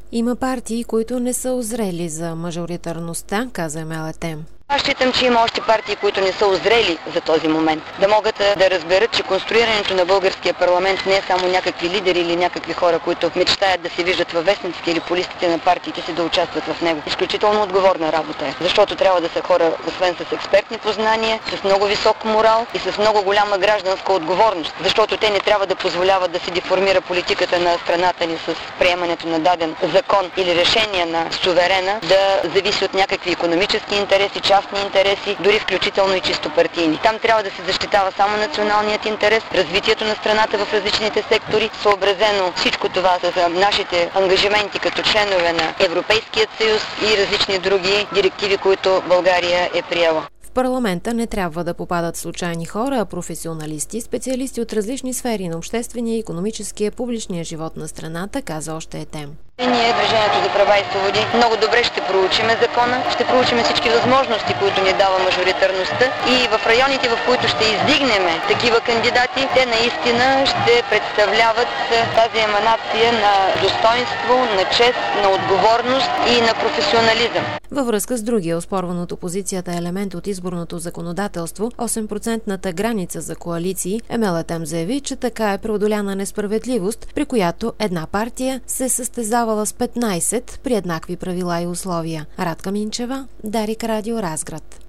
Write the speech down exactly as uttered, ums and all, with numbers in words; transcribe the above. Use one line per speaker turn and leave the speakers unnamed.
Има партии, които не са озрели за мажоритарността, каза Мелетем.
Аз считам, че има още партии, които не са озрели за този момент. Да могат да разберат, че конструирането на българския парламент не е само някакви лидери или някакви хора, които мечтаят да се виждат във вестниците или по листите на партиите си да участват в него. Изключително отговорна работа е, защото трябва да са хора, освен с експертни познания, с много висок морал и с много голяма гражданска отговорност, защото те не трябва да позволяват да се деформира политиката на страната ни с приемането на даден закон или решение на суверена, да зависи от някакви икономически интереси, частни интереси, дори включително и чисто партийни. Там трябва да се защитава само националният интерес, развитието на страната в различните сектори, съобразено всичко това с нашите ангажименти като членове на Европейският съюз и различни други директиви, които България е приела.
В парламента не трябва да попадат случайни хора, а професионалисти, специалисти от различни сфери на обществения, икономическия, публичния живот на страната, каза още Етем.
Ние, Движението за права и свободи, много добре ще проучиме закона, ще проучиме всички възможности, които ни дава мажоритарността и в районите, в които ще издигнем такива кандидати, те наистина ще представляват тази еманация на достоинство, на чест, на отговорност и на професионализъм.
Във връзка с другия оспорван от опозицията елемент от изборното законодателство, осем процентната граница за коалиции, Мелетем заяви, че така е преодоляна несправедливост, при която една партия се състезава с петнайсет при еднакви правила и условия. Радка Минчева, Дарик Радио, Разград.